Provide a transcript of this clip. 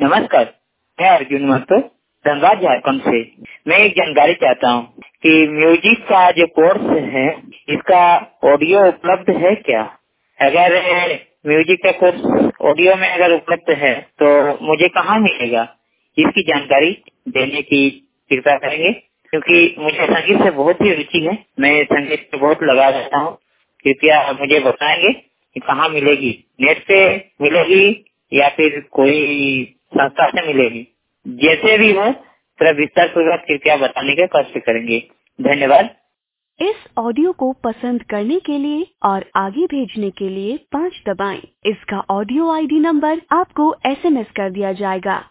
नमस्कार, मैं अर्जुन महतो धनबाद झारखंड से। मैं एक जानकारी चाहता हूँ कि म्यूजिक का जो कोर्स है इसका ऑडियो उपलब्ध है क्या? अगर म्यूजिक का कोर्स ऑडियो में अगर उपलब्ध है तो मुझे कहाँ मिलेगा? इसकी जानकारी देने की कृपा करेंगे, क्योंकि मुझे संगीत से बहुत ही रुचि है। मैं संगीत से बहुत लगा रहता हूँ। कृपया मुझे बताएंगे कि कहाँ मिलेगी? नेट पे मिलेगी या फिर कोई संस्था से मिलेगी? जैसे भी हो थोड़ा विस्तार पूर्वक कृपया बताने का कष्ट करेंगे। धन्यवाद। इस ऑडियो को पसंद करने के लिए और आगे भेजने के लिए 5 दबाएं। इसका ऑडियो आईडी नंबर आपको SMS कर दिया जाएगा।